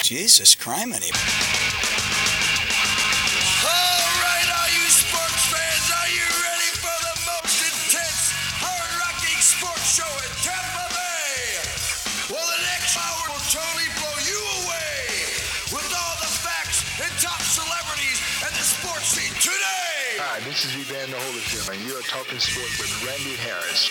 Jesus, criminy. All right, all you sports fans, are you ready for the most intense, hard-rocking sports show in Tampa Bay? Well, the next hour will totally blow you away with all the facts and top celebrities and the sports scene today. Hi, this is Evander Holyfield, and you're talking sports with Randy Harris.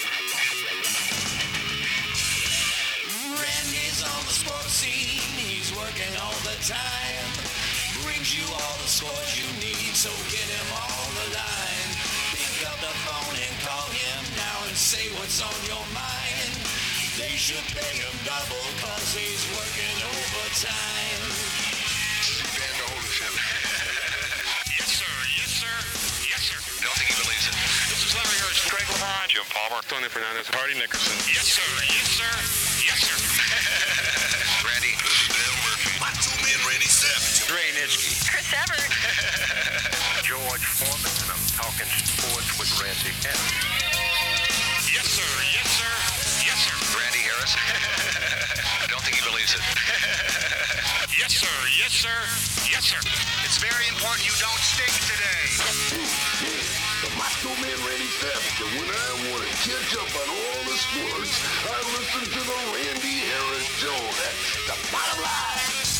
Randy's on the sports scene, he's working all the time. Brings you all the scores you need, so get him on the line. Pick up the phone and call him now and say what's on your mind. They should pay him double cause he's working overtime. Evander Holyfield. Yes, sir. Yes, sir. Yes, sir. Don't think he believes it. This is Larry Hirsch, Craig Lamont, Jim Palmer, Tony Fernandez, Hardy Nickerson. Yes, sir. Yes, sir. Yes, sir. Randy. Dale Murphy. My two-man Randy Savage. Ray Nitschke. Chris Evert. George Foreman, and I'm talking sports with Randy Harris. Yes, sir. Yes, sir. Yes, sir. Randy Harris. I don't think he believes it. Yes, sir. Yes, sir. Yes, sir. It's very important you don't stink today. The Macho Man Randy Savage, and when I want to catch up on all the sports, I listen to the Randy Harris Show. That's the bottom line.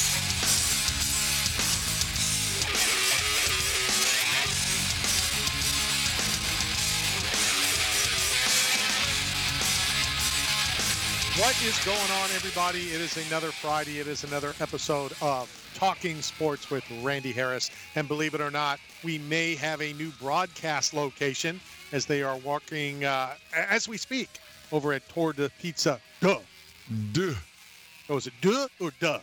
What is going on, everybody? It is another Friday. It is another episode of Talking Sports with Randy Harris. And believe it or not, we may have a new broadcast location as they are working, as we speak, over at Tour de Pizza. Duh. Oh, is it duh or duh?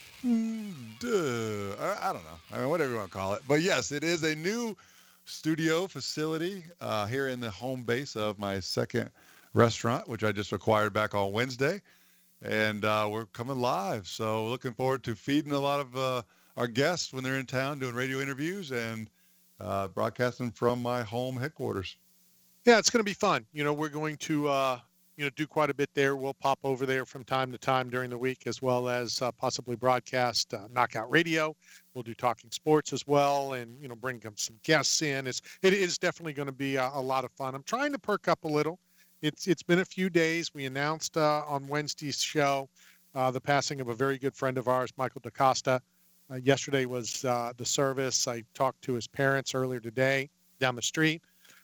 Duh. I don't know. I mean, whatever you want to call it. But yes, it is a new studio facility here in the home base of my second restaurant, which I just acquired back on Wednesday. And we're coming live. So looking forward to feeding a lot of our guests when they're in town doing radio interviews and broadcasting from my home headquarters. Yeah, it's going to be fun. You know, we're going to, do quite a bit there. We'll pop over there from time to time during the week, as well as possibly broadcast Knockout Radio. We'll do Talking Sports as well, and, bring some guests in. It is definitely going to be a lot of fun. I'm trying to perk up a little. It's been a few days. We announced on Wednesday's show the passing of a very good friend of ours, Michael DaCosta. Yesterday was the service. I talked to his parents earlier today down the street.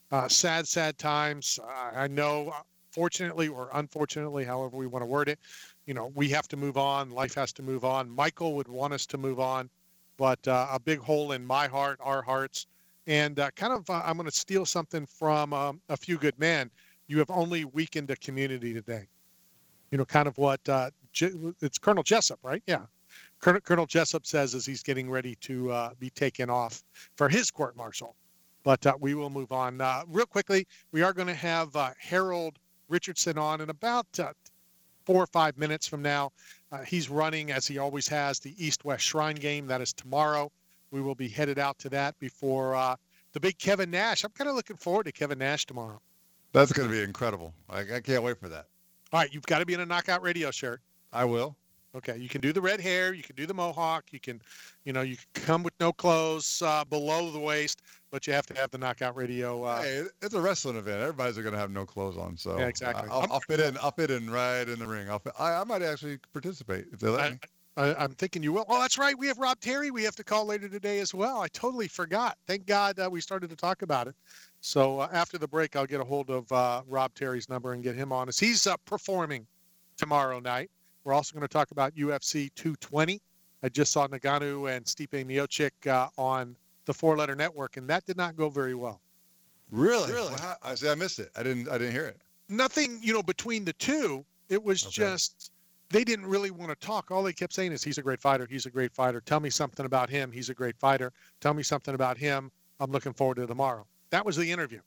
Sad times. I know, fortunately or unfortunately, however we want to word it, we have to move on. Life has to move on. Michael would want us to move on, but a big hole in my heart, our hearts. And I'm going to steal something from A Few Good Men. You have only weakened a community today. Kind of what it's Colonel Jessup, right? Yeah. Colonel Jessup says as he's getting ready to be taken off for his court-martial. But we will move on. Real quickly, we are going to have Harold Richardson on in about 4 or 5 minutes from now. He's running, as he always has, the East-West Shrine Game. That is tomorrow. We will be headed out to that before the big Kevin Nash. I'm kind of looking forward to Kevin Nash tomorrow. That's going to be incredible. I can't wait for that. All right, you've got to be in a Knockout Radio shirt. I will. Okay, you can do the red hair, you can do the mohawk, you can come with no clothes below the waist, but you have to have the Knockout Radio. Hey, it's a wrestling event. Everybody's going to have no clothes on, so yeah, exactly. I'll fit in. I'll fit in right in the ring. I might actually participate if they let me. I'm thinking you will. Oh, that's right. We have Rob Terry we have to call later today as well. I totally forgot. Thank God we started to talk about it. So after the break, I'll get a hold of Rob Terry's number and get him on as he's performing tomorrow night. We're also going to talk about UFC 220. I just saw Ngannou and Stipe Miocic on the Four Letter Network, and that did not go very well. Really? Well, I missed it. I didn't hear it. Nothing, between the two. It was just they didn't really want to talk. All they kept saying is he's a great fighter. He's a great fighter. Tell me something about him. He's a great fighter. Tell me something about him. I'm looking forward to tomorrow. That was the interview.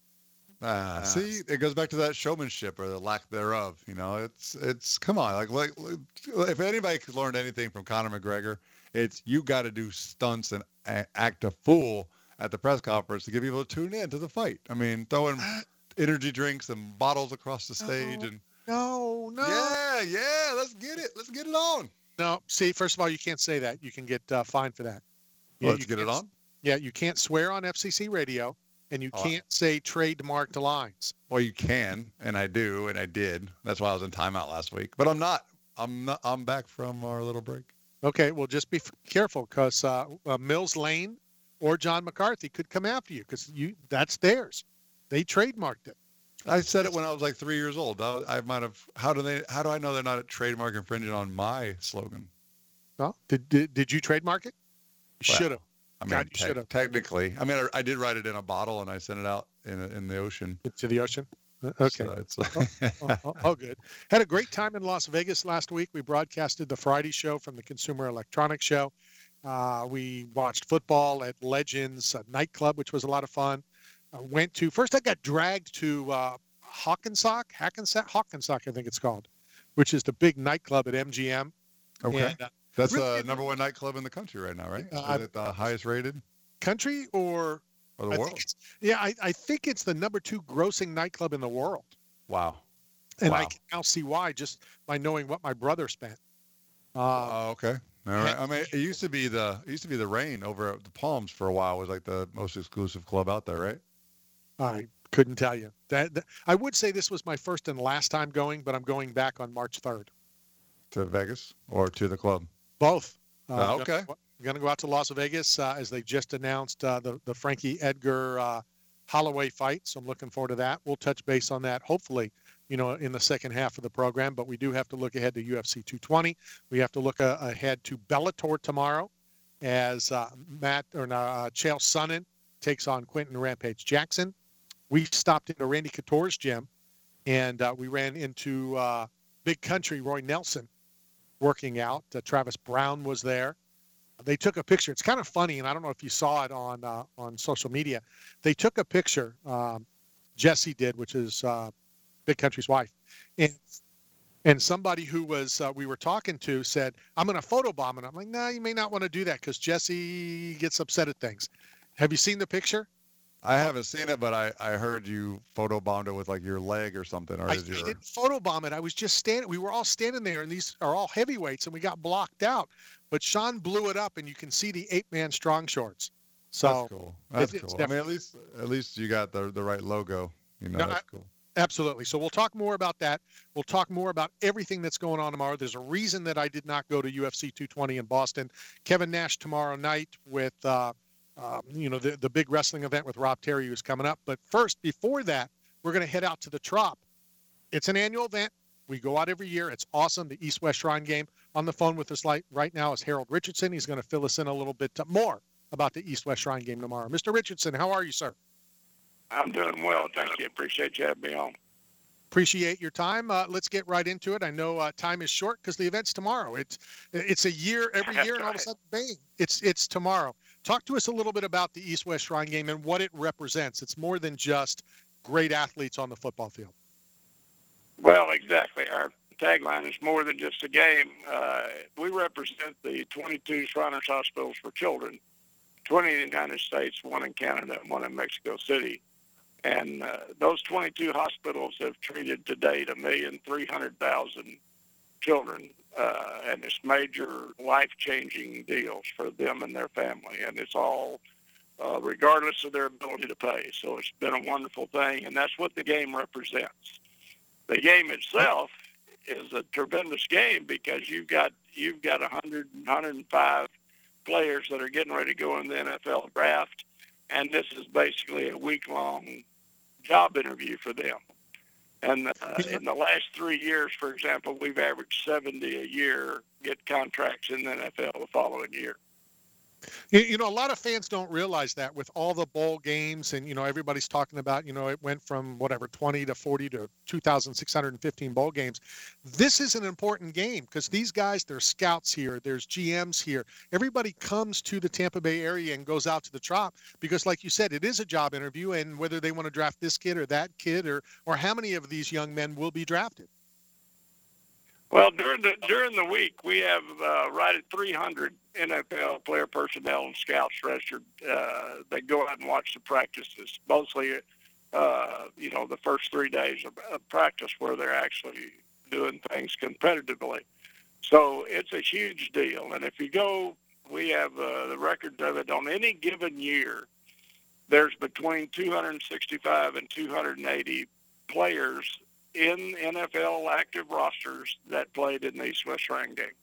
See, it goes back to that showmanship or the lack thereof. It's come on. Like if anybody could learn anything from Conor McGregor, it's you got to do stunts and act a fool at the press conference to get people to tune in to the fight. I mean, throwing energy drinks and bottles across the stage and No. Yeah, let's get it. Let's get it on. No, see, first of all, you can't say that. You can get fined for that. Yeah, Let's you get it can't- on. Yeah, you can't swear on FCC radio, and you can't say trademarked lines. Well, you can, and I do, and I did. That's why I was in timeout last week. But I'm not. I'm back from our little break. Okay, well, just be careful because Mills Lane or John McCarthy could come after you because that's theirs. They trademarked it. I said it when I was like 3 years old. I might have. How do I know they're not a trademark infringing on my slogan? No, did you trademark it? You Well, should have. I mean, God, you should have. technically, I mean, I did write it in a bottle and I sent it out in the ocean. To the ocean. Okay. So it's, Oh, good. Had a great time in Las Vegas last week. We broadcasted the Friday show from the Consumer Electronics Show. We watched football at Legends nightclub, which was a lot of fun. First I got dragged to Hackensack, I think it's called, which is the big nightclub at MGM. okay. And, That's really- the number one nightclub in the country right now, right? Uh, Is it the highest rated country or or the I world? think I think it's the number 2 grossing nightclub in the world. Wow. And Wow. I can now see why just by knowing what my brother spent. Oh, okay. All right. I mean, it used to be the Rain over at the Palms for a while was like the most exclusive club out there, right? I couldn't tell you. That I would say this was my first and last time going, but I'm going back on March 3rd. To Vegas or to the club? Both. Okay. I'm going to go out to Las Vegas as they just announced the Frankie Edgar Holloway fight. So I'm looking forward to that. We'll touch base on that, hopefully, in the second half of the program. But we do have to look ahead to UFC 220. We have to look ahead to Bellator tomorrow as Chael Sonnen takes on Quentin Rampage Jackson. We stopped into Randy Couture's gym, and we ran into Big Country Roy Nelson working out. Travis Brown was there. They took a picture. It's kind of funny, and I don't know if you saw it on social media. They took a picture. Jesse did, which is Big Country's wife, and somebody who was we were talking to said, "I'm going to photobomb," and I'm like, "No, you may not want to do that because Jesse gets upset at things." Have you seen the picture? I haven't seen it, but I heard you photobombed it with like your leg or something, or I is your didn't photobomb it. I was just standing. We were all standing there, and these are all heavyweights, and we got blocked out. But Sean blew it up, and you can see the 8-man strong shorts. So that's cool. That's it's cool. I mean, at least you got the right logo. That's cool. Absolutely. So we'll talk more about that. We'll talk more about everything that's going on tomorrow. There's a reason that I did not go to UFC 220 in Boston. Kevin Nash tomorrow night with the big wrestling event with Rob Terry who's coming up. But first, before that, we're going to head out to the Trop. It's an annual event. We go out every year. It's awesome. The East-West Shrine Game. On the phone with us right now is Harold Richardson. He's going to fill us in a little bit more about the East-West Shrine Game tomorrow. Mr. Richardson, how are you, sir? I'm doing well. Thank you. Appreciate you having me on. Appreciate your time. Let's get right into it. I know time is short because the event's tomorrow. It's a year every year, and all of a sudden, bang! It's tomorrow. Talk to us a little bit about the East-West Shrine Game and what it represents. It's more than just great athletes on the football field. Well, exactly. Our tagline is more than just a game. We represent the 22 Shriners Hospitals for Children, 20 in the United States, 1 in Canada, and 1 in Mexico City. And those 22 hospitals have treated to date 1,300,000 children, and it's major life-changing deals for them and their family. And it's all regardless of their ability to pay. So it's been a wonderful thing, and that's what the game represents. The game itself is a tremendous game because you've got 100, 105 players that are getting ready to go in the NFL draft, and this is basically a week-long job interview for them. And in the last 3 years, for example, we've averaged 70 a year get contracts in the NFL the following year. A lot of fans don't realize that with all the bowl games and, everybody's talking about, it went from 20 to 40 to 2,615 bowl games. This is an important game because these guys, there's scouts here, there's GMs here. Everybody comes to the Tampa Bay area and goes out to the Trop because, like you said, it is a job interview, and whether they want to draft this kid or that kid or how many of these young men will be drafted. Well, during the week, we have right at 300 NFL player personnel and scouts registered. They go out and watch the practices, mostly, the first 3 days of practice where they're actually doing things competitively. So it's a huge deal. And if you go, we have the records of it on any given year. There's between 265 and 280 players in NFL active rosters that played in the East-West Shrine Game.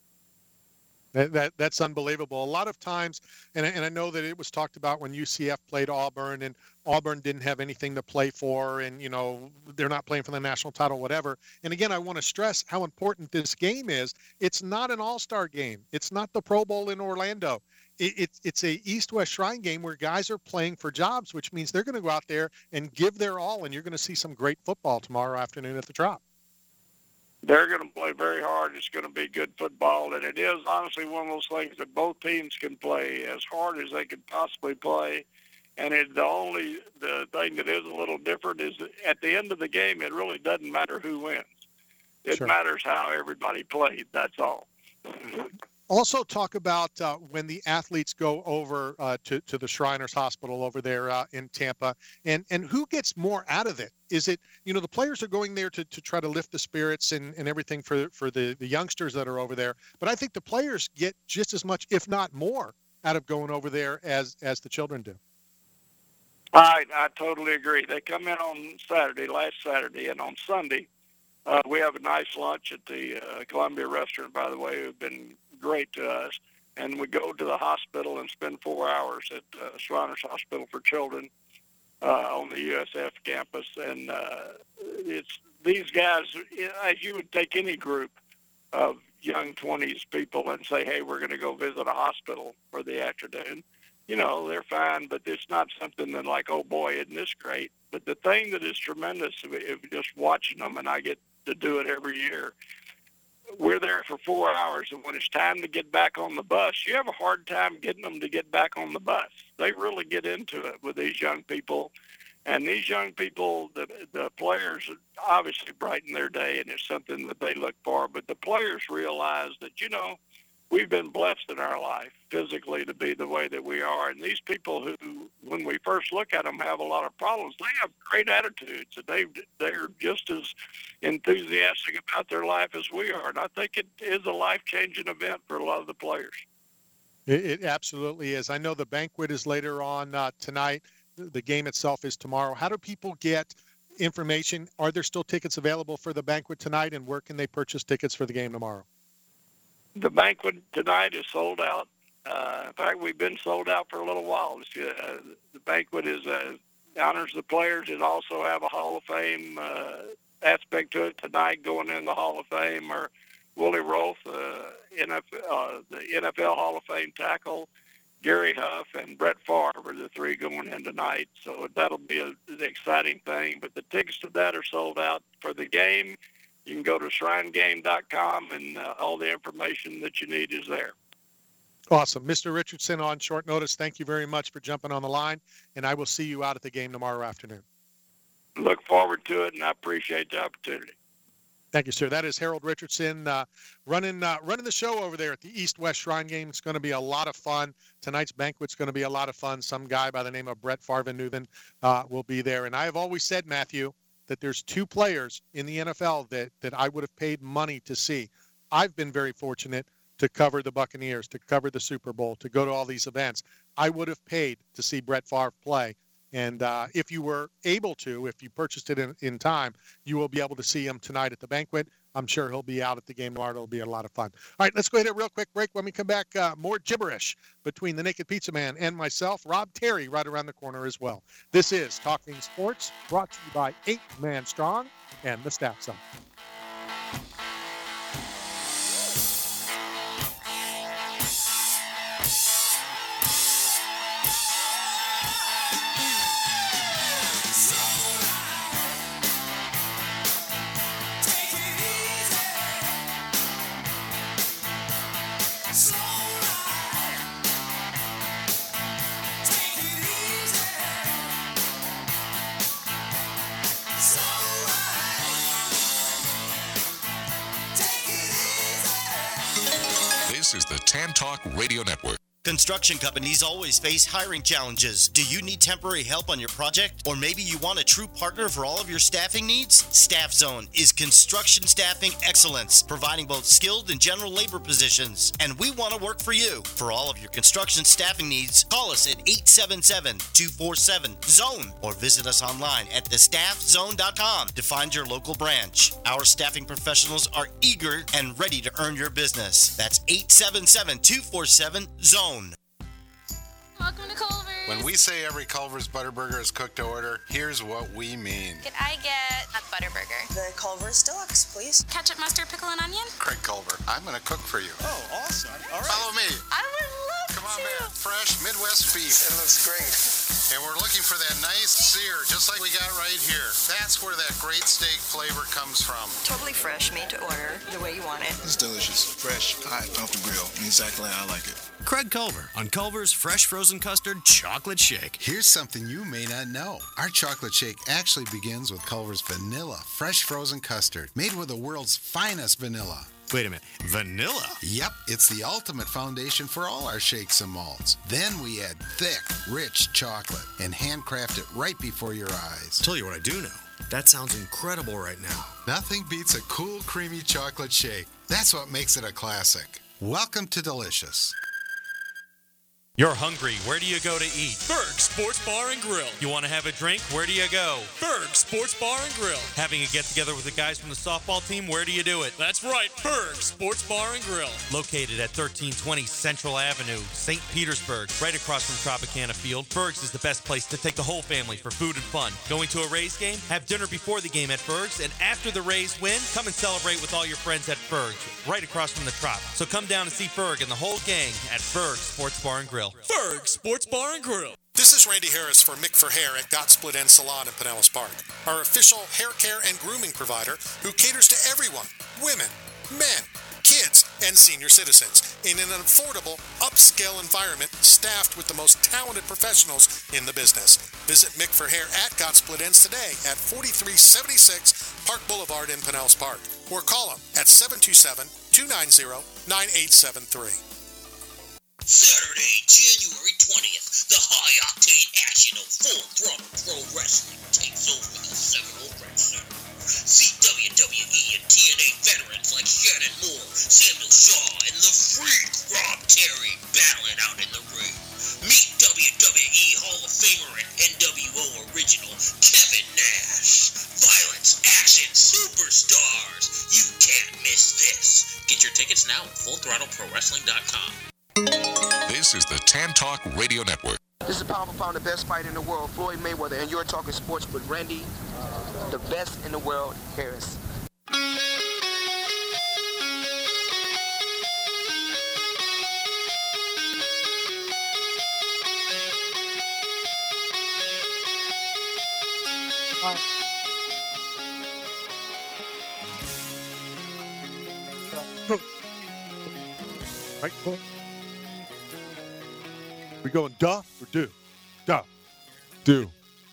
That's unbelievable. A lot of times, and I know that it was talked about when UCF played Auburn, and Auburn didn't have anything to play for, and, you know, they're not playing for the national title, whatever. And again, I want to stress how important this game is. It's not an all-star game. It's not the Pro Bowl in Orlando. It's a East-West Shrine Game where guys are playing for jobs, which means they're going to go out there and give their all, and you're going to see some great football tomorrow afternoon at the Trop. They're going to play very hard. It's going to be good football, and it is honestly one of those things that both teams can play as hard as they could possibly play. And the thing that is a little different is that at the end of the game, it really doesn't matter who wins. It Sure. matters how everybody played. That's all. Also talk about when the athletes go over to the Shriners Hospital over there in Tampa, and who gets more out of it? Is it, you know, the players are going there to try to lift the spirits and everything for the youngsters that are over there, but I think the players get just as much, if not more, out of going over there as the children do. I totally agree. They come in on last Saturday, and on Sunday, we have a nice lunch at the Columbia restaurant, by the way, who've been great to us. And we go to the hospital and spend 4 hours at Shriners Hospital for Children on the USF campus. And it's these guys, as you would take any group of young 20s people and say, hey, we're going to go visit a hospital for the afternoon. You know, they're fine, but it's not something that like, oh, boy, isn't this great? But the thing that is tremendous is just watching them, and I get to do it every year, we're there for 4 hours, and when it's time to get back on the bus, you have a hard time getting them to get back on the bus. They really get into it with these young people. And these young people, the players obviously brighten their day, and it's something that they look for. But the players realize that, you know, we've been blessed in our life physically to be the way that we are. And these people who, when we first look at them, have a lot of problems, they have great attitudes. And they're just as enthusiastic about their life as we are. And I think it is a life-changing event for a lot of the players. It absolutely is. I know the banquet is later on tonight. The game itself is tomorrow. How do people get information? Are there still tickets available for the banquet tonight, and where can they purchase tickets for the game tomorrow? The banquet tonight is sold out. In fact, we've been sold out for a little while. The banquet honors the players. It also have a Hall of Fame aspect to it tonight. Going in the Hall of Fame are Willie Roth, the NFL Hall of Fame tackle, Gary Huff, and Brett Favre are the three going in tonight. So that'll be an exciting thing. But the tickets to that are sold out. For the game, you can go to shrinegame.com, and all the information that you need is there. Awesome. Mr. Richardson, on short notice, thank you very much for jumping on the line, and I will see you out at the game tomorrow afternoon. Look forward to it, and I appreciate the opportunity. Thank you, sir. That is Harold Richardson running the show over there at the East-West Shrine Game. It's going to be a lot of fun. Tonight's banquet's going to be a lot of fun. Some guy by the name of Brett Farvanuthen will be there. And I have always said, Matthew, that there's two players in the NFL that I would have paid money to see. I've been very fortunate to cover the Buccaneers, to cover the Super Bowl, to go to all these events. I would have paid to see Brett Favre play. And if you were able to, if you purchased it in time, you will be able to see him tonight at the banquet. I'm sure he'll be out at the game tomorrow. It'll be a lot of fun. All right, let's go ahead and a real quick break. When we come back, more gibberish between the Naked Pizza Man and myself. Rob Terry right around the corner as well. This is Talking Sports, brought to you by 8 Man Strong and the Staff Zone. This is the Tan Talk Radio Network. Construction companies always face hiring challenges. Do you need temporary help on your project? Or maybe you want a true partner for all of your staffing needs? Staff Zone is construction staffing excellence, providing both skilled and general labor positions. And we want to work for you. For all of your construction staffing needs, call us at 877-247-ZONE or visit us online at thestaffzone.com to find your local branch. Our staffing professionals are eager and ready to earn your business. That's 877-247-ZONE. Welcome to Culver's. When we say every Culver's Butterburger is cooked to order, here's what we mean. Could I get a Butterburger? The Culver's Deluxe, please. Ketchup, mustard, pickle, and onion? Craig Culver, I'm going to cook for you. Oh, awesome. All right. Follow me. I would love Come on, to. man. Fresh Midwest beef. It looks great. And we're looking for that nice sear, just like we got right here. That's where that great steak flavor comes from. Totally fresh, made to order, the way you want it. It's delicious. Fresh, hot, off the grill. Exactly how I like it. Craig Culver on Culver's Fresh Frozen Custard Chocolate Shake. Here's something you may not know. Our chocolate shake actually begins with Culver's Vanilla Fresh Frozen Custard, made with the world's finest vanilla. Wait a minute, vanilla? Yep, it's the ultimate foundation for all our shakes and malts. Then we add thick, rich chocolate and handcraft it right before your eyes. Tell you what I do know. That sounds incredible right now. Nothing beats a cool, creamy chocolate shake. That's what makes it a classic. Welcome to Delicious. You're hungry. Where do you go to eat? Berg Sports Bar and Grill. You want to have a drink? Where do you go? Berg Sports Bar and Grill. Having a get-together with the guys from the softball team? Where do you do it? That's right, Berg Sports Bar and Grill. Located at 1320 Central Avenue, St. Petersburg, right across from Tropicana Field, Berg's is the best place to take the whole family for food and fun. Going to a Rays game? Have dinner before the game at Berg's, and after the Rays win, come and celebrate with all your friends at Berg's, right across from the Trop. So come down and see Berg and the whole gang at Berg Sports Bar and Grill. Berg Sports Bar and Grill. This is Randy Harris for Mick for Hair at Got Split End Salon in Pinellas Park, our official hair care and grooming provider who caters to everyone, women, men, kids, and senior citizens in an affordable, upscale environment staffed with the most talented professionals in the business. Visit Mick for Hair at Got Split Ends today at 4376 Park Boulevard in Pinellas Park, or call them at 727-290-9873. Saturday, January 20th, the high-octane action of Full Throttle Pro Wrestling takes over the Seminole Rec Center. See WWE and TNA veterans like Shannon Moore, Samuel Shaw, and the Freak Rob Terry battling out in the ring. Meet WWE Hall of Famer and NWO original Kevin Nash. Violence, action, superstars. You can't miss this. Get your tickets now at FullThrottleProWrestling.com. This is the Tan Talk Radio Network. This is Pound for Pound, the best fight in the world, Floyd Mayweather, and you're talking sports with Randy, the best in the world, Harris. Right, cool. We going duh or do? Duh. Do.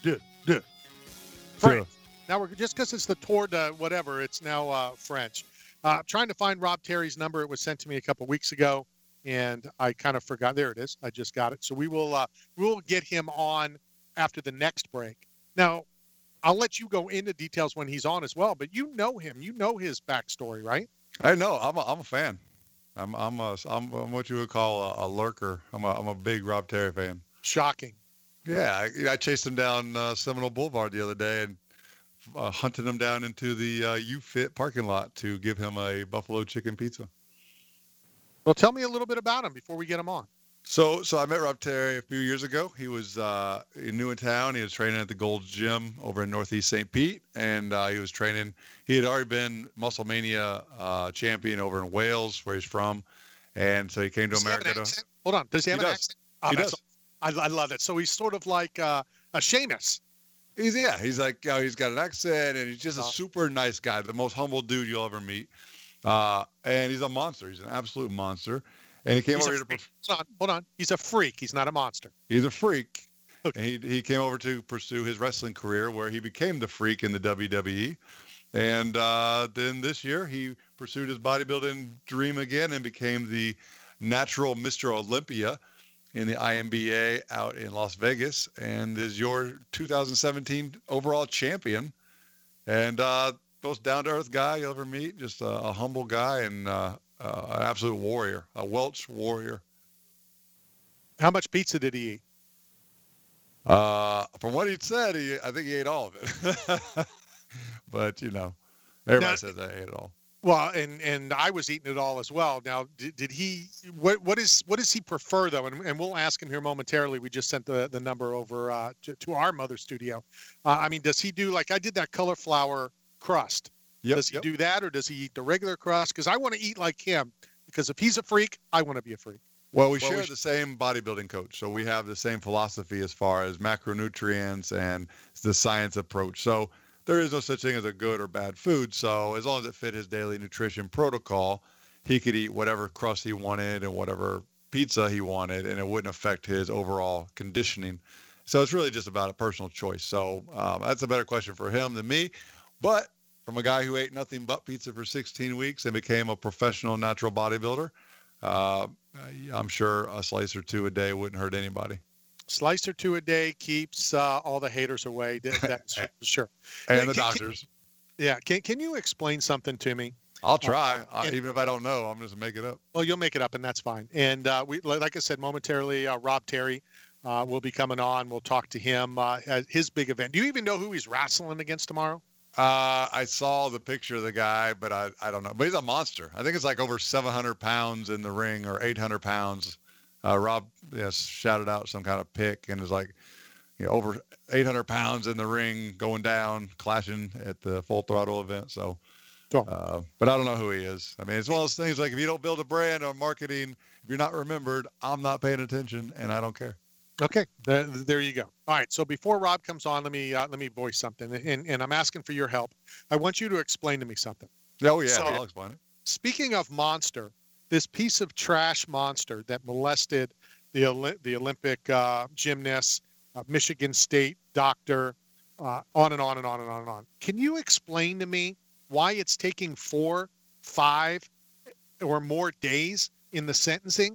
Right. Now we're just because it's the Tour de whatever, it's now French. Trying to find Rob Terry's number. It was sent to me a couple weeks ago, and I kind of forgot. There it is. I just got it. So we'll get him on after the next break. Now, I'll let you go into details when he's on as well. But you know him. You know his backstory, right? I know. I'm a fan. I'm what you would call a lurker. I'm a big Rob Terry fan. Shocking. Yeah, I chased him down Seminole Boulevard the other day and hunted him down into the UFit parking lot to give him a buffalo chicken pizza. Well, tell me a little bit about him before we get him on. So I met Rob Terry a few years ago. He was new in town. He was training at the Gold's Gym over in Northeast St. Pete, and he was training. He had already been Muscle Mania champion over in Wales, where he's from, and so he came to America. Hold on. Does he have an accent? He does. I love it. So he's sort of like a Sheamus. He's like, he's got an accent, and he's just a super nice guy, the most humble dude you'll ever meet. And he's a monster. He's an absolute monster. And he came over here to... Hold on. He's a freak. He's not a monster. He's a freak. Okay. And he came over to pursue his wrestling career, where he became the Freak in the WWE. And then this year, he pursued his bodybuilding dream again and became the natural Mr. Olympia. in the INBA out in Las Vegas and is your 2017 overall champion. And most down-to-earth guy you'll ever meet, just a humble guy and an absolute warrior, a Welch warrior. How much pizza did he eat? From what he said, I think he ate all of it. But, everybody says I ate it all. Well, and I was eating it all as well. Now, did he? What does he prefer though? And we'll ask him here momentarily. We just sent the number over to our mother studio. I mean, does he do like I did that cauliflower crust? Yep, does he do that, or does he eat the regular crust? Because I want to eat like him. Because if he's a freak, I want to be a freak. Well, we share the same bodybuilding coach, so we have the same philosophy as far as macronutrients and the science approach. So there is no such thing as a good or bad food. So as long as it fit his daily nutrition protocol, he could eat whatever crust he wanted and whatever pizza he wanted, and it wouldn't affect his overall conditioning. So it's really just about a personal choice. So that's a better question for him than me. But from a guy who ate nothing but pizza for 16 weeks and became a professional natural bodybuilder, I'm sure a slice or two a day wouldn't hurt anybody. Slice or two a day keeps all the haters away. That's for sure. And the doctors. Can you explain something to me? I'll try. Even if I don't know, I'm just make it up. Well, you'll make it up, and that's fine. And we, like I said, momentarily, Rob Terry will be coming on. We'll talk to him at his big event. Do you even know who he's wrestling against tomorrow? I saw the picture of the guy, but I don't know. But he's a monster. I think it's like over 700 pounds in the ring or 800 pounds. Rob shouted out some kind of pick and is like, over 800 pounds in the ring, going down, clashing at the Full Throttle event. So, but I don't know who he is. I mean, it's one of those things like if you don't build a brand or marketing, if you're not remembered, I'm not paying attention and I don't care. Okay, there you go. All right, so before Rob comes on, let me voice something, and I'm asking for your help. I want you to explain to me something. Oh yeah, I'll explain it. Speaking of monster, this piece of trash monster that molested the Olympic gymnasts, Michigan State doctor, on and on and on and on and on. Can you explain to me why it's taking 4, 5, or more days in the sentencing?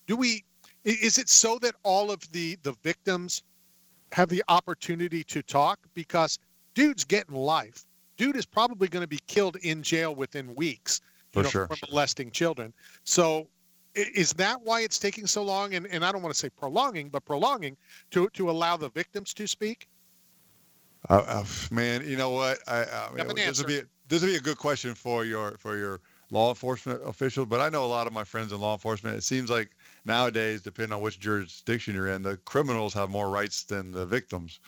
Is it so that all of the victims have the opportunity to talk? Because dude's getting life. Dude is probably going to be killed in jail within weeks for molesting children. So is that why it's taking so long? And I don't want to say prolonging to allow the victims to speak? Man, you know what? This would be a good question for your law enforcement official, but I know a lot of my friends in law enforcement. It seems like nowadays, depending on which jurisdiction you're in, the criminals have more rights than the victims.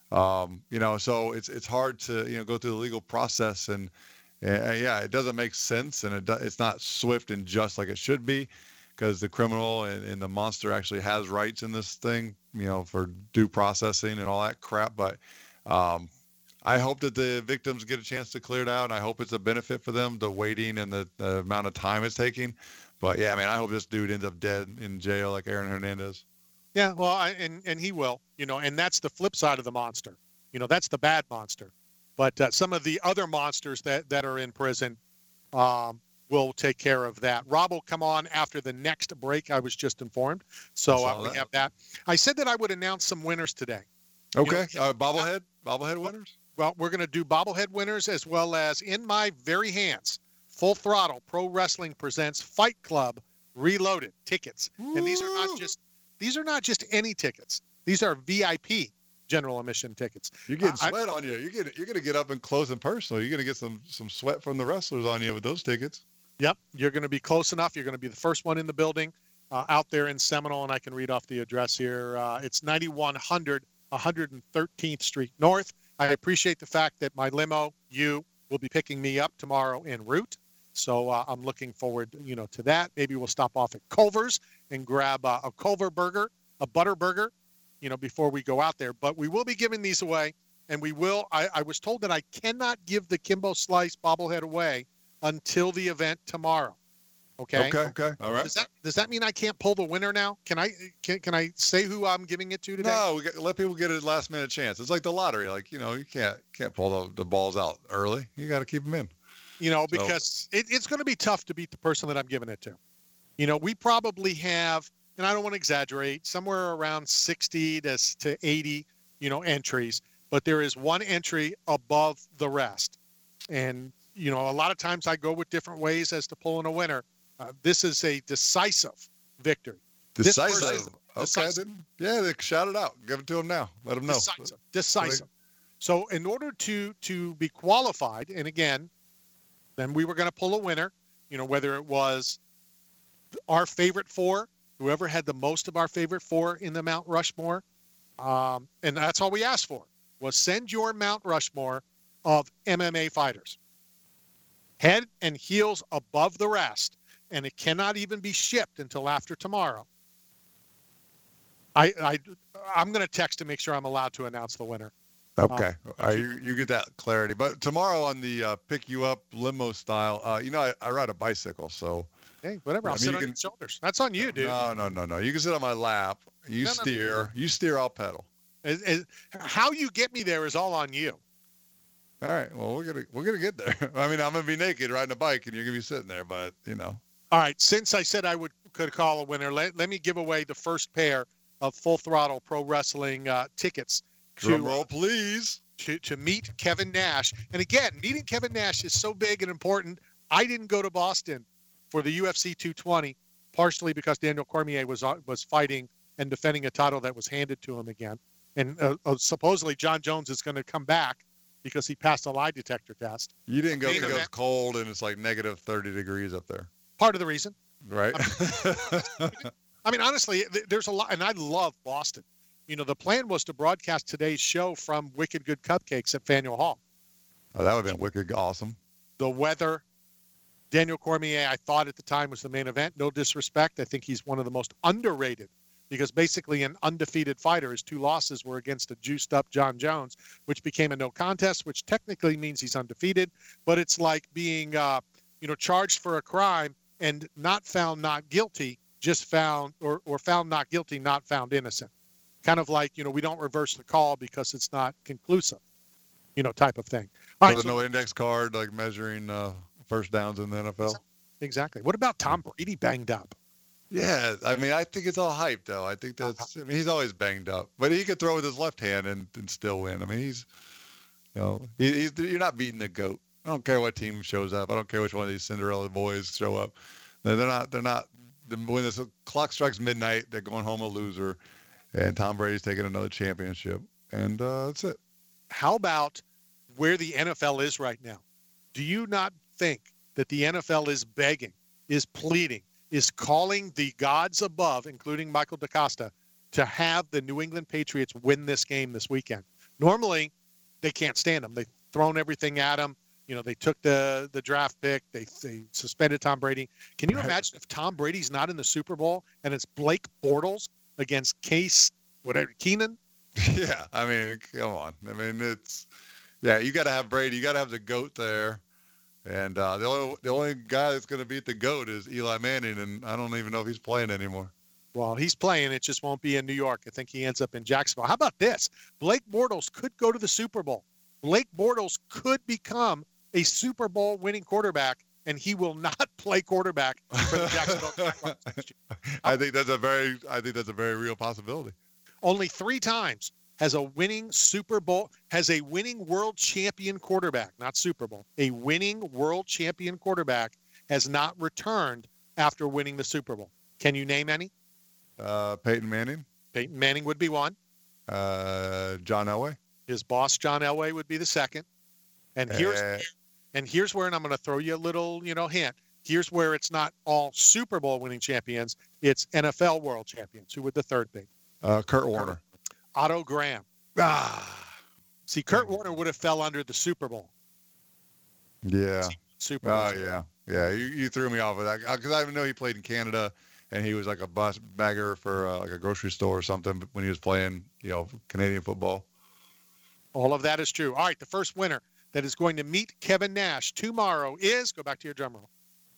So it's hard to go through the legal process, and it doesn't make sense, and it's not swift and just like it should be, because the criminal and the monster actually has rights in this thing, for due processing and all that crap. But I hope that the victims get a chance to clear it out, and I hope it's a benefit for them, the waiting and the amount of time it's taking. But yeah, man, I hope this dude ends up dead in jail like Aaron Hernandez. Yeah, well, and he will, and that's the flip side of the monster. That's the bad monster. But some of the other monsters that are in prison will take care of that. Rob will come on after the next break, I was just informed. So we have that. I said that I would announce some winners today. Okay, bobblehead winners? Well, we're going to do bobblehead winners as well as in my very hands. Full Throttle Pro Wrestling presents Fight Club Reloaded tickets. And these are not just any tickets. These are VIP general admission tickets. You're getting sweat on you. You're going to get up and close and personal. You're going to get some sweat from the wrestlers on you with those tickets. Yep. You're going to be close enough. You're going to be the first one in the building out there in Seminole, and I can read off the address here. It's 9100 113th Street North. I appreciate the fact that my limo, you, will be picking me up tomorrow en route. So I'm looking forward, to that. Maybe we'll stop off at Culver's and grab a Culver burger, a butter burger, before we go out there. But we will be giving these away, and we will. I was told that I cannot give the Kimbo Slice bobblehead away until the event tomorrow. Okay. Okay. All right. Does that mean I can't pull the winner now? Can I say who I'm giving it to today? No, let people get a last minute chance. It's like the lottery. Like, you can't pull the balls out early. You got to keep them in. Because it's going to be tough to beat the person that I'm giving it to. We probably have and I don't want to exaggerate, somewhere around 60 to 80, entries, but there is one entry above the rest. And, a lot of times I go with different ways as to pulling a winner. This is a decisive victory. Decisive. Okay. Decisive. Yeah, they shout it out. Give it to them now. Let them know. Decisive. So in order to be qualified, and again, then we were going to pull a winner, whether it was our favorite four, whoever had the most of our favorite four in the Mount Rushmore. And that's all we asked for, was send your Mount Rushmore of MMA fighters. Head and heels above the rest, and it cannot even be shipped until after tomorrow. I'm going to text to make sure I'm allowed to announce the winner. Okay. You get that clarity. But tomorrow on the pick you up limo style, I ride a bicycle, so. Hey, whatever. I'll sit on your shoulders. That's on you, dude. No. You can sit on my lap. You steer. You steer, I'll pedal. How you get me there is all on you. All right. Well, we're gonna get there. I mean, I'm gonna be naked riding a bike, and you're gonna be sitting there. But All right. Since I said I could call a winner, let me give away the first pair of Full Throttle Pro Wrestling tickets. Drum roll, please. To meet Kevin Nash. And again, meeting Kevin Nash is so big and important. I didn't go to Boston for the UFC 220, partially because Daniel Cormier was fighting and defending a title that was handed to him again. And supposedly John Jones is going to come back because he passed a lie detector test. You didn't go because it's cold and it's like negative 30 degrees up there. Part of the reason. Right. I mean, honestly, there's a lot, and I love Boston. The plan was to broadcast today's show from Wicked Good Cupcakes at Faneuil Hall. Oh, that would have been wicked awesome. The weather, Daniel Cormier, I thought at the time was the main event. No disrespect. I think he's one of the most underrated because basically an undefeated fighter. His two losses were against a juiced-up John Jones, which became a no contest, which technically means he's undefeated. But it's like being, charged for a crime and not found not guilty, just found or found not guilty, not found innocent. Kind of like, we don't reverse the call because it's not conclusive, type of thing. All right, no index card, like measuring first downs in the NFL. Exactly. What about Tom Brady banged up? Yeah, I mean, I think it's all hype, though. I think he's always banged up. But he could throw with his left hand and still win. I mean, he's you're not beating the GOAT. I don't care what team shows up. I don't care which one of these Cinderella boys show up. They're not. When the clock strikes midnight, they're going home a loser. And Tom Brady's taking another championship. And that's it. How about where the NFL is right now? Do you not think that the NFL is begging, is pleading, is calling the gods above, including Michael DaCosta, to have the New England Patriots win this game this weekend? Normally, they can't stand them. They've thrown everything at them. They took the draft pick. They suspended Tom Brady. Can you imagine if Tom Brady's not in the Super Bowl and it's Blake Bortles against Keenan? Yeah, I mean, come on. I mean, you got to have Brady. You got to have the GOAT there. And the only guy that's going to beat the GOAT is Eli Manning, and I don't even know if he's playing anymore. Well, he's playing. It just won't be in New York. I think he ends up in Jacksonville. How about this? Blake Bortles could go to the Super Bowl. Blake Bortles could become a Super Bowl winning quarterback, and he will not play quarterback for the Jacksonville Jaguars. I think that's a very real possibility. Only 3 times has a winning world champion quarterback, not Super Bowl, a winning world champion quarterback has not returned after winning the Super Bowl. Can you name any? Peyton Manning. Peyton Manning would be one. John Elway. His boss, John Elway, would be the second. And here's where, and I'm going to throw you a little, hint. Here's where it's not all Super Bowl winning champions. It's NFL world champions. Who would the third be? Kurt Warner. Otto Graham. See, Kurt Warner would have fell under the Super Bowl. Yeah. Super Bowl. Yeah. You threw me off with that because I know he played in Canada and he was like a bus bagger for like a grocery store or something when he was playing, Canadian football. All of that is true. All right, the first winner that is going to meet Kevin Nash tomorrow is, go back to your drum roll,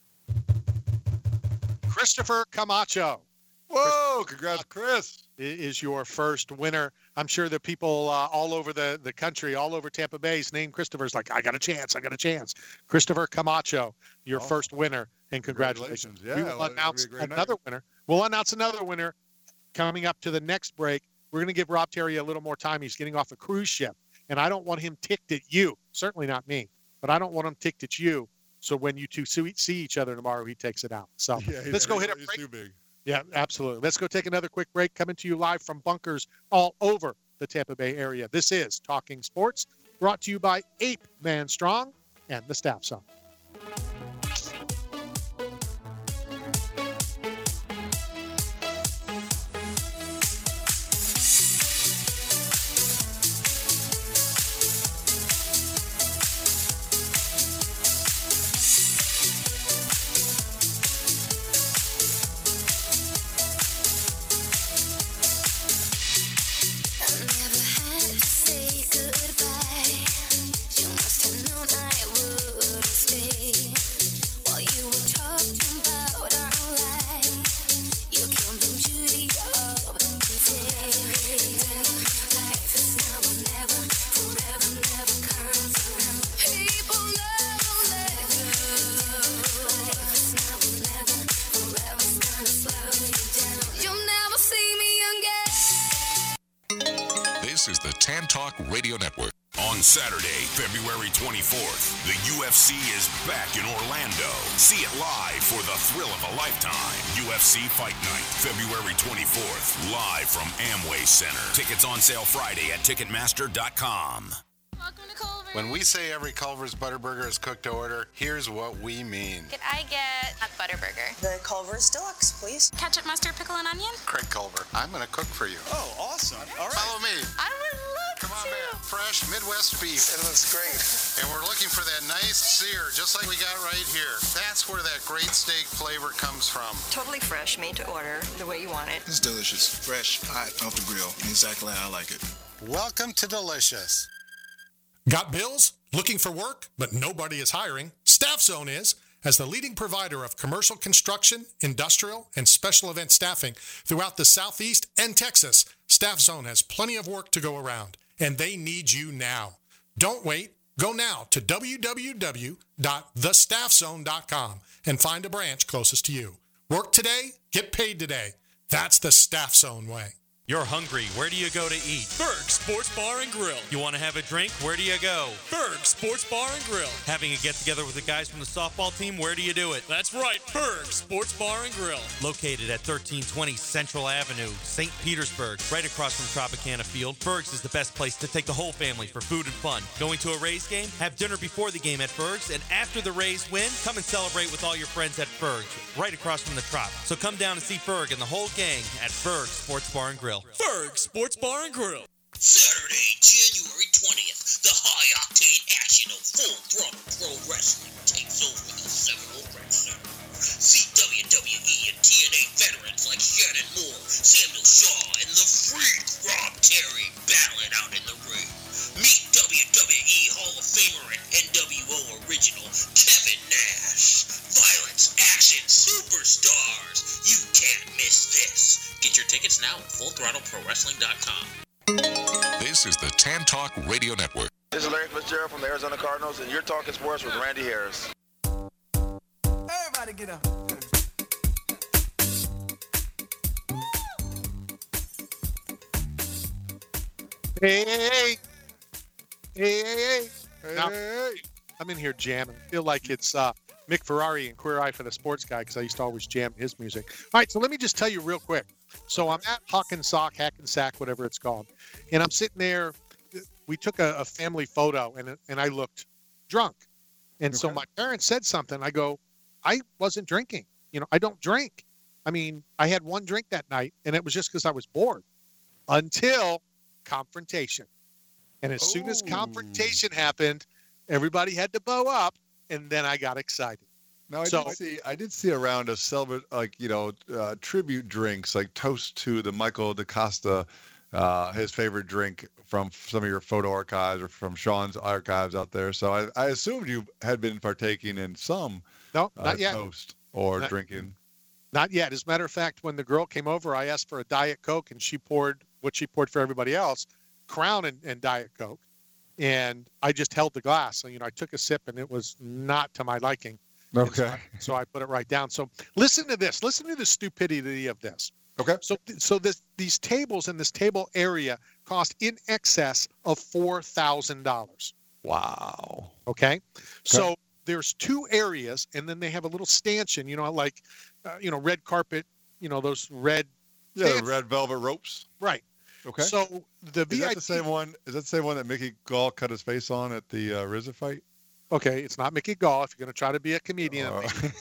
Christopher Camacho. Whoa, congrats, Chris. Is your first winner. I'm sure the people all over the country, all over Tampa Bay's named Christopher's like, I got a chance. Christopher Camacho, your first winner, and congratulations. Yeah, we will announce another winner We'll announce another winner coming up to the next break. We're going to give Rob Terry a little more time. He's getting off a cruise ship, and I don't want him ticked at you. Certainly not me, but I don't want him ticked at you. So when you two see each other tomorrow, he takes it out. So let's go hit a break. Too big. Yeah, absolutely. Let's go take another quick break. Coming to you live from bunkers all over the Tampa Bay area. This is Talking Sports, brought to you by 8 Man Strong and the Staff Zone. This is the Tan Talk Radio Network. On Saturday, February 24th, the UFC is back in Orlando. See it live for the thrill of a lifetime. UFC Fight Night, February 24th, live from Amway Center. Tickets on sale Friday at Ticketmaster.com. Welcome to Culver's. When we say every Culver's Butterburger is cooked to order, here's what we mean. Could I get a Butterburger? The Culver's Deluxe, please. Ketchup, mustard, pickle, and onion? Craig Culver, I'm going to cook for you. Oh, awesome. All right. Follow me. I would love Come on, to. man. Fresh Midwest beef. It looks great. And we're looking for that nice sear, just like we got right here. That's where that great steak flavor comes from. Totally fresh, made to order the way you want it. It's delicious. Fresh, hot, off the grill. Exactly how I like it. Welcome to Delicious. Got bills? Looking for work, but nobody is hiring? Staff Zone is. As the leading provider of commercial construction, industrial, and special event staffing throughout the Southeast and Texas, Staff Zone has plenty of work to go around, and they need you now. Don't wait. Go now to www.thestaffzone.com and find a branch closest to you. Work today, get paid today. That's the Staff Zone way. You're hungry. Where do you go to eat? Berg Sports Bar and Grill. You want to have a drink? Where do you go? Berg Sports Bar and Grill. Having a get-together with the guys from the softball team? Where do you do it? That's right, Berg Sports Bar and Grill. Located at 1320 Central Avenue, St. Petersburg, right across from Tropicana Field, Berg's is the best place to take the whole family for food and fun. Going to a Rays game? Have dinner before the game at Berg's, and after the Rays win, come and celebrate with all your friends at Berg's, right across from the Trop. So come down and see Berg and the whole gang at Berg Sports Bar and Grill. Berg Sports Bar and Grill. Saturday, January 20th, the high-octane action of full-throttle pro wrestling takes over the Seminole Rec Center. See WWE and TNA veterans like Shannon Moore, Samuel Shaw, and the Freak Rob Terry battling out in the ring. Meet WWE Hall of Famer and NWO original Kevin Nash. Violence, action, superstars. You can't miss this. Get your tickets now at FullThrottleProWrestling.com. This is the Tan Talk Radio Network. This is Larry Fitzgerald from the Arizona Cardinals, and you're talking sports with Randy Harris. Everybody get up. Hey. Now, I'm in here jamming. I feel like it's Mick Ferrari and Queer Eye for the Sports Guy because I used to always jam his music. All right, so let me just tell you real quick. So I'm at Hackensack, whatever it's called, and I'm sitting there. We took a family photo, and I looked drunk. And so my parents said something. I go, I wasn't drinking. I don't drink. I mean, I had one drink that night, and it was just because I was bored until confrontation. And as soon as confrontation happened, everybody had to bow up, and then I got excited. Now, I did see around a tribute drinks, like toast to the Michael DaCosta, his favorite drink from some of your photo archives or from Sean's archives out there. So I assumed you had been partaking in some not yet. toast or drinking. Not yet. As a matter of fact, when the girl came over, I asked for a Diet Coke, and she poured what she poured for everybody else, Crown and Diet Coke. And I just held the glass. So, I took a sip, and it was not to my liking. Okay. So I put it right down. So listen to this. Listen to the stupidity of this. Okay. So these tables in this table area cost in excess of $4,000. Wow. Okay. So there's two areas, and then they have a little stanchion, like, red carpet, those red. Yeah, the red velvet ropes. Right. Okay. So the VIP. Is that the same one? Is that the same one that Mickey Gall cut his face on at the RZA fight? Okay, it's not Mickey Gall. If you're going to try to be a comedian,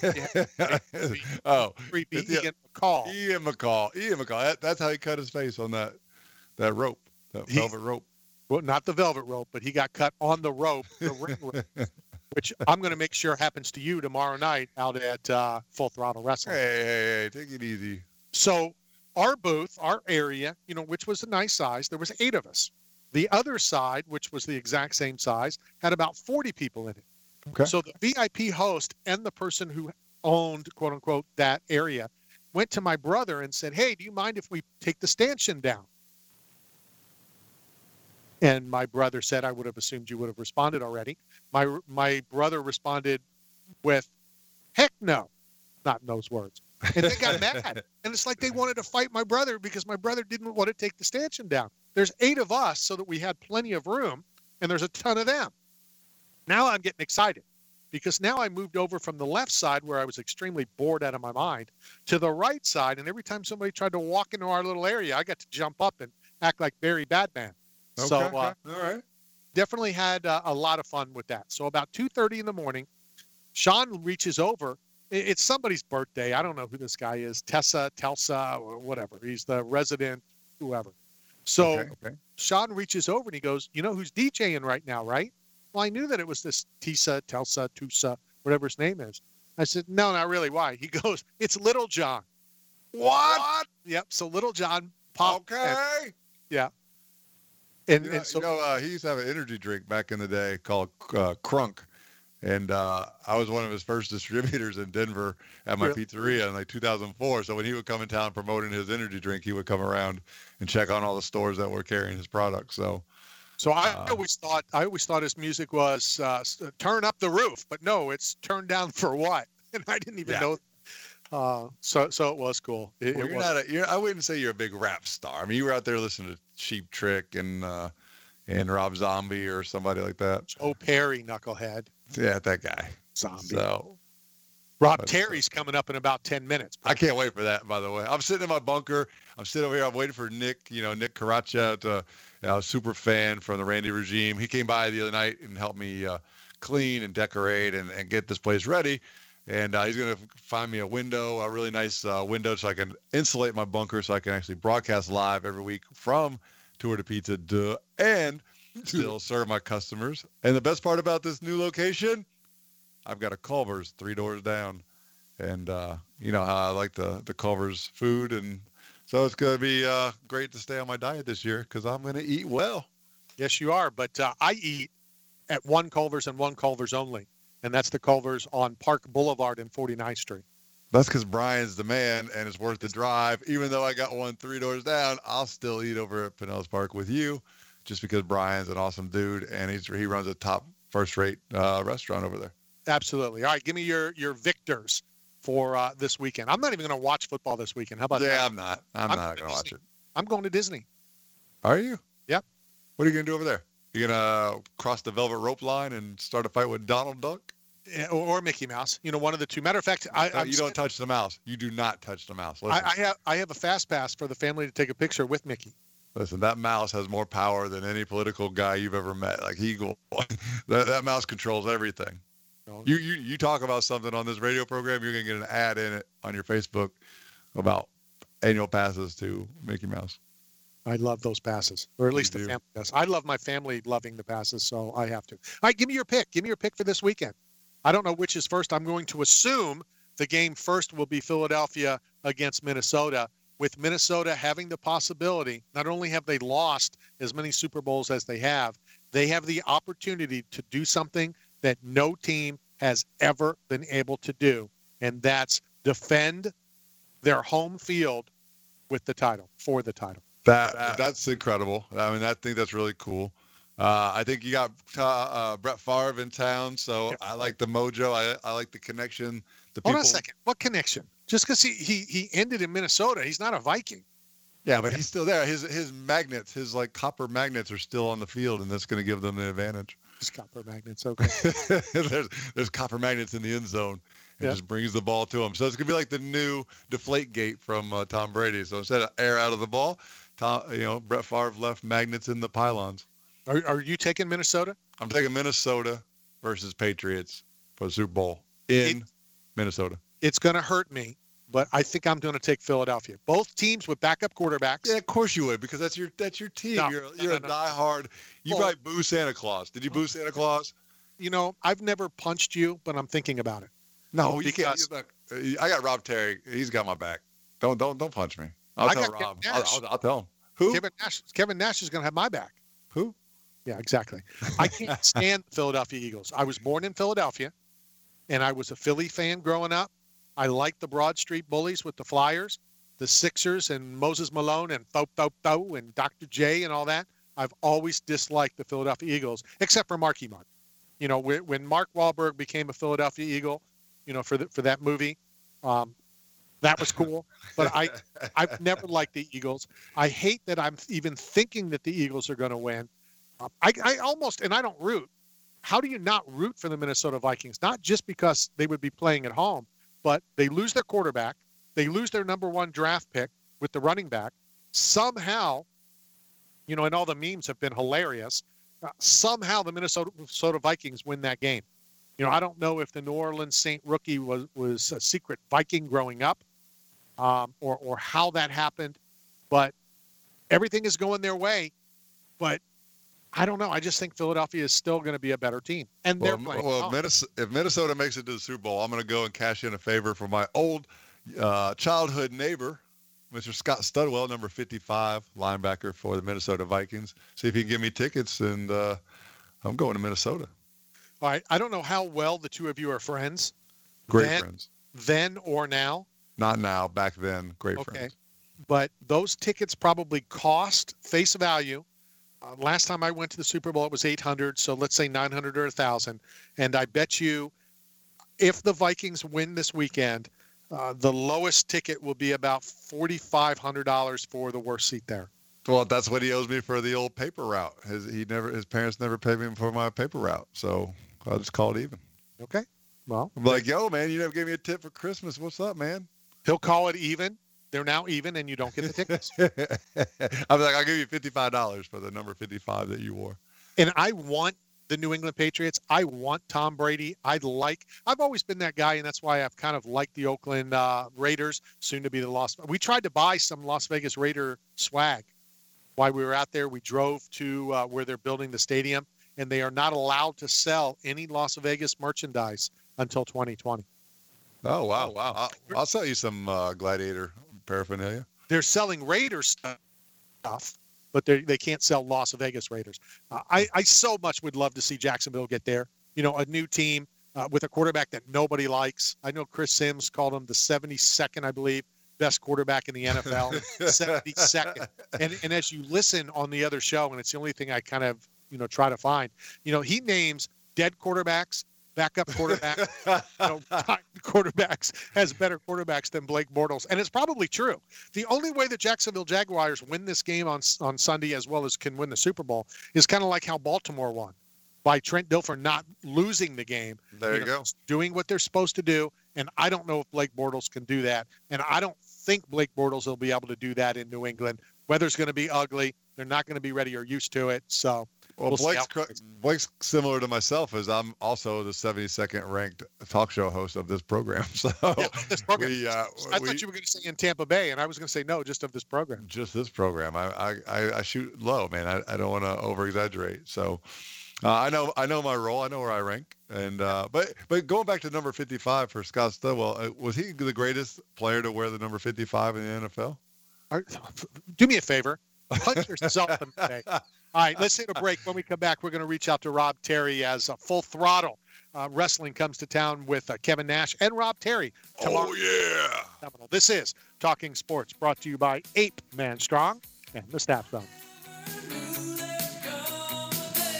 Ian McCall. Ian McCall. That's how he cut his face on that rope, velvet rope. Well, not the velvet rope, but he got cut on the rope, the ring rope, which I'm going to make sure happens to you tomorrow night out at Full Throttle Wrestling. Hey, take it easy. So our booth, our area, which was a nice size, there was 8 of us. The other side, which was the exact same size, had about 40 people in it. Okay. So the VIP host and the person who owned, quote unquote, that area went to my brother and said, "Hey, do you mind if we take the stanchion down?" And my brother said, "I would have assumed you would have responded already." My brother responded with, "Heck no," not in those words. And they got mad. And it's like they wanted to fight my brother because my brother didn't want to take the stanchion down. There's 8 of us so that we had plenty of room, and there's a ton of them. Now I'm getting excited because now I moved over from the left side where I was extremely bored out of my mind to the right side. And every time somebody tried to walk into our little area, I got to jump up and act like Barry Badman. Okay, So all right. Definitely had a lot of fun with that. So about 2:30 in the morning, Sean reaches over. It's somebody's birthday. I don't know who this guy is. Telsa, or whatever. He's the resident, whoever. So Sean reaches over and he goes, "You know who's DJing right now, right?" Well, I knew that it was this Tusa, whatever his name is. I said, "No, not really. Why?" He goes, "It's Little John." What? Yep. So Little John popped. Okay. Yeah. He used to have an energy drink back in the day called Crunk. And I was one of his first distributors in Denver at my pizzeria in like 2004. So when he would come in town promoting his energy drink, he would come around and check on all the stores that were carrying his products. So I always thought his music was "Turn Up the Roof," but no, it's "Turn Down for What," and I didn't even know. So it was cool. I wouldn't say you're a big rap star. I mean, you were out there listening to Cheap Trick and Rob Zombie or somebody like that. Joe Perry, knucklehead. Yeah, that guy. Zombie. So Rob Terry's coming up in about 10 minutes. I can't wait for that, by the way. I'm sitting in my bunker. I'm sitting over here. I'm waiting for Nick, Nick Caracha, a super fan from the Randy regime. He came by the other night and helped me clean and decorate and get this place ready. And he's going to find me a window, a really nice window so I can insulate my bunker so I can actually broadcast live every week from Tour de Pizza and still serve my customers. And the best part about this new location, I've got a Culver's 3 doors down. And you know how I like the Culver's food. And so it's going to be great to stay on my diet this year because I'm going to eat well. Yes, you are. But I eat at one Culver's and one Culver's only. And that's the Culver's on Park Boulevard and 49th Street. That's because Brian's the man and it's worth the drive. Even though I got one 3 doors down, I'll still eat over at Pinellas Park with you just because Brian's an awesome dude and he runs a top first-rate restaurant over there. Absolutely. All right, give me your victors for this weekend. I'm not even going to watch football this weekend. How about that? Yeah, I'm not going to watch it. I'm going to Disney. Are you? Yep. What are you going to do over there? You going to cross the velvet rope line and start a fight with Donald Duck? Or Mickey Mouse, one of the two. Matter of fact, you don't touch the mouse. You do not touch the mouse. I have a fast pass for the family to take a picture with Mickey. Listen, that mouse has more power than any political guy you've ever met. Like that mouse controls everything. You talk about something on this radio program, you're gonna get an ad in it on your Facebook about annual passes to Mickey Mouse. I love those passes, or at least the family does. I love my family loving the passes, so I have to. All right, give me your pick. Give me your pick for this weekend. I don't know which is first. I'm going to assume the game first will be Philadelphia against Minnesota, with Minnesota having the possibility, not only have they lost as many Super Bowls as they have the opportunity to do something that no team has ever been able to do, and that's defend their home field with the title, for the title. That's incredible. I mean, I think that's really cool. I think you got Brett Favre in town, so I like the mojo. I like the connection. Hold on a second. What connection? Just because he ended in Minnesota, he's not a Viking. Yeah, but he's still there. His magnets, his like copper magnets, are still on the field, and that's going to give them the advantage. His copper magnets, okay. there's copper magnets in the end zone. It just brings the ball to him. So it's going to be like the new deflate gate from Tom Brady. So instead of air out of the ball, Brett Favre left magnets in the pylons. Are you taking Minnesota? I'm taking Minnesota versus Patriots for the Super Bowl in Minnesota. It's going to hurt me, but I think I'm going to take Philadelphia. Both teams with backup quarterbacks. Yeah, of course you would, because that's your team. No, you're a diehard. You probably boo Santa Claus. Did you boo Santa Claus? I've never punched you, but I'm thinking about it. No, you can't. I got Rob Terry. He's got my back. Don't punch me. I'll tell Rob. I'll tell him. Who? Kevin Nash is going to have my back. Who? Yeah, exactly. I can't stand the Philadelphia Eagles. I was born in Philadelphia, and I was a Philly fan growing up. I liked the Broad Street Bullies with the Flyers, the Sixers and Moses Malone and Tho and Dr. J and all that. I've always disliked the Philadelphia Eagles, except for Marky Mark. When Mark Wahlberg became a Philadelphia Eagle, for that movie, that was cool. But I've never liked the Eagles. I hate that I'm even thinking that the Eagles are going to win. I almost, and I don't root. How do you not root for the Minnesota Vikings? Not just because they would be playing at home, but they lose their quarterback. They lose their number one draft pick with the running back. Somehow, and all the memes have been hilarious. Somehow the Minnesota Vikings win that game. I don't know if the New Orleans Saint rookie was a secret Viking growing up, or how that happened, but everything is going their way. But I don't know. I just think Philadelphia is still going to be a better team, and they're playing. Well, if Minnesota makes it to the Super Bowl, I'm going to go and cash in a favor for my old childhood neighbor, Mr. Scott Studwell, number 55, linebacker for the Minnesota Vikings. See if he can give me tickets, and I'm going to Minnesota. All right. I don't know how well the two of you are friends. Great friends. Then or now? Not now. Back then, great friends. Okay. But those tickets probably cost face value. Last time I went to the Super Bowl, it was $800. So let's say $900 or $1,000. And I bet you if the Vikings win this weekend, the lowest ticket will be about $4,500 for the worst seat there. Well, that's what he owes me for the old paper route. His parents never paid me for my paper route. So I'll just call it even. Okay. Well, I'm like, yo, man, you never gave me a tip for Christmas. What's up, man? He'll call it even. They're now even, and you don't get the tickets. I'm like, I'll give you $55 for the number 55 that you wore. And I want the New England Patriots. I want Tom Brady. I've always been that guy, and that's why I've kind of liked the Oakland Raiders, soon to be the We tried to buy some Las Vegas Raider swag while we were out there. We drove to where they're building the stadium, and they are not allowed to sell any Las Vegas merchandise until 2020. Oh, wow. I'll sell you some Gladiator paraphernalia. They're selling Raiders stuff, but they can't sell Las Vegas Raiders. I so much would love to see Jacksonville get there. A new team with a quarterback that nobody likes. I know Chris Sims called him the 72nd, I believe, best quarterback in the NFL, 72nd. And as you listen on the other show, and it's the only thing I kind of, try to find, he names dead quarterbacks, backup quarterbacks, quarterbacks, has better quarterbacks than Blake Bortles. And it's probably true. The only way the Jacksonville Jaguars win this game on Sunday, as well as can win the Super Bowl, is kind of like how Baltimore won, by Trent Dilfer not losing the game. There you go. Doing what they're supposed to do. And I don't know if Blake Bortles can do that. And I don't think Blake Bortles will be able to do that in New England. Weather's going to be ugly. They're not going to be ready or used to it. So well, Blake's similar to myself, as I'm also the 72nd ranked talk show host of this program. So this program. I thought you were going to say in Tampa Bay, and I was going to say no, just of this program. Just this program. I shoot low, man. I don't want to over exaggerate. So I know my role. I know where I rank. And but going back to number 55 for Scott Studwell, was he the greatest player to wear the number 55 in the NFL? Do me a favor. Punch yourself in the face. All right, let's take a break. When we come back, we're going to reach out to Rob Terry as Full Throttle Wrestling comes to town with Kevin Nash and Rob Terry tomorrow. Oh, yeah. This is Talking Sports, brought to you by Ape Man Strong and the Staff Zone.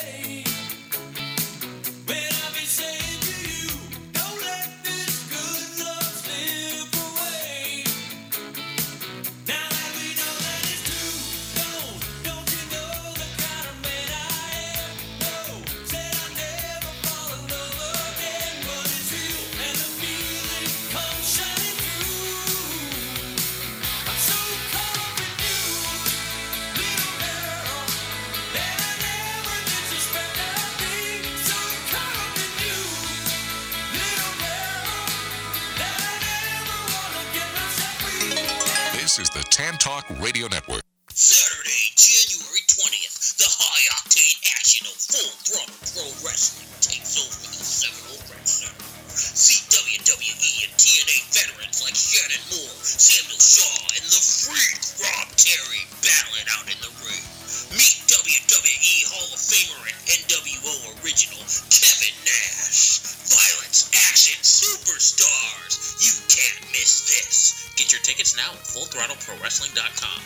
This is the Tan Talk Radio Network. Saturday, January 20th, the high-octane action of Full Throttle Pro Wrestling takes over the Seminole Rec Center. See WWE and TNA veterans like Shannon Moore, Samuel Shaw, and the Freak Rob Terry battling out in the ring. Meet WWE Hall of Famer and NWO original Kevin Nash. Violence, action, superstars. You can't miss this. Get your tickets now at FullThrottleProWrestling.com.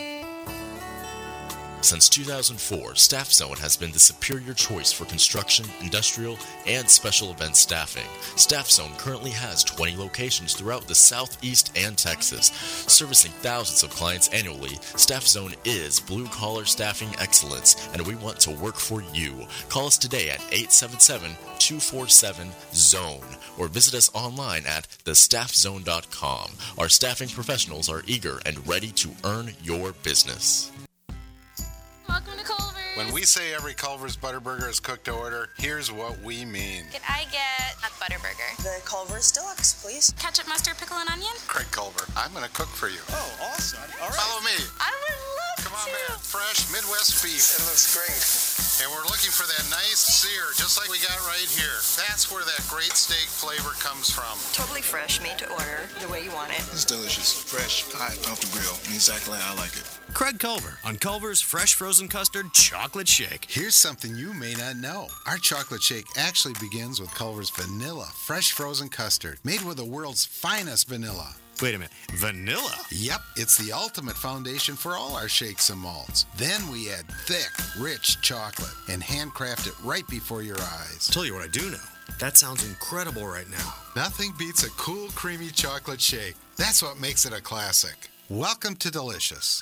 Since 2004, Staff Zone has been the superior choice for construction, industrial, and special event staffing. Staff Zone currently has 20 locations throughout the Southeast and Texas. Servicing thousands of clients annually, Staff Zone is blue-collar staffing excellence, and we want to work for you. Call us today at 877-247-ZONE or visit us online at thestaffzone.com. Our staffing professionals are eager and ready to earn your business. Welcome to Culver's. When we say every Culver's Butterburger is cooked to order, here's what we mean. Could I get a Butterburger? The Culver's Deluxe, please. Ketchup, mustard, pickle, and onion? Craig Culver, I'm going to cook for you. Oh, awesome. All right. Follow me. I would love Come on, man. Fresh Midwest beef. It looks great. And we're looking for that nice sear, just like we got right here. That's where that great steak flavor comes from. Totally fresh, made to order, the way you want it. It's delicious. Fresh, hot, off the grill. Exactly how I like it. Craig Culver on Culver's Fresh Frozen Custard Chocolate Shake. Here's something you may not know. Our chocolate shake actually begins with Culver's vanilla, fresh frozen custard, made with the world's finest vanilla. Wait a minute, vanilla? Yep, it's the ultimate foundation for all our shakes and malts. Then we add thick, rich chocolate and handcraft it right before your eyes. Tell you what I do know. That sounds incredible right now. Nothing beats a cool, creamy chocolate shake. That's what makes it a classic. Welcome to Delicious.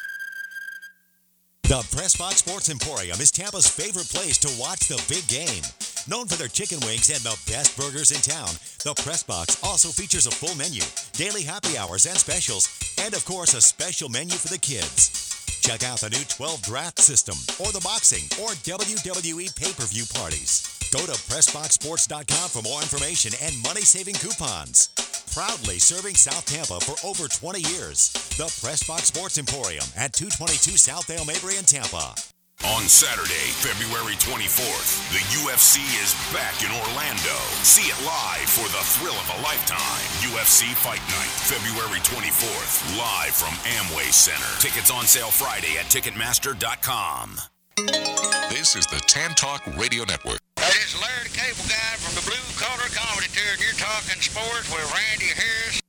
The Pressbox Sports Emporium is Tampa's favorite place to watch the big game. Known for their chicken wings and the best burgers in town, the Pressbox also features a full menu, daily happy hours and specials, and of course a special menu for the kids. Check out the new 12 draft system, or the boxing, or WWE pay-per-view parties. Go to PressboxSports.com for more information and money-saving coupons. Proudly serving South Tampa for over 20 years. The Pressbox Sports Emporium at 222 South Dale Mabry in Tampa. On Saturday, February 24th, the UFC is back in Orlando. See it live for the thrill of a lifetime. UFC Fight Night, February 24th, live from Amway Center. Tickets on sale Friday at Ticketmaster.com. This is the Tan Talk Radio Network. Hey, this is Larry the Cable Guy from the Blue Collar Comedy Tour, and you're talking sports with Randy Harris.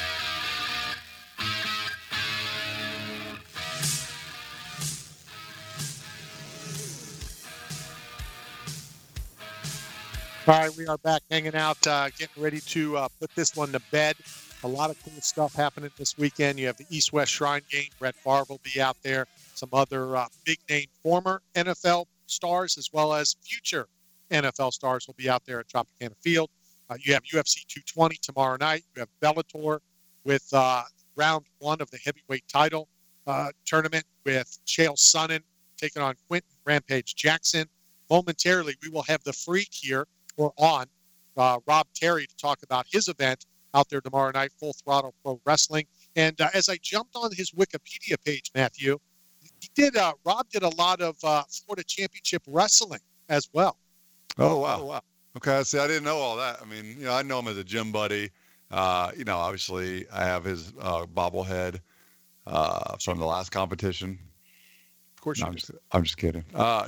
All right, we are back hanging out, getting ready to put this one to bed. A lot of cool stuff happening this weekend. You have the East-West Shrine game. Brett Favre will be out there. Some other big-name former NFL stars as well as future NFL stars will be out there at Tropicana Field. You have UFC 220 tomorrow night. You have Bellator with round one of the heavyweight title tournament with Chael Sonnen taking on Quentin Rampage Jackson. Momentarily, we will have the Freak here, or on, Rob Terry to talk about his event out there tomorrow night, Full Throttle Pro Wrestling. And as I jumped on his Wikipedia page, Matthew, Rob did a lot of Florida Championship Wrestling as well. Oh, wow. Okay, see, I didn't know all that. I mean, I know him as a gym buddy. Obviously, I have his bobblehead from the last competition. Of course, I'm just kidding.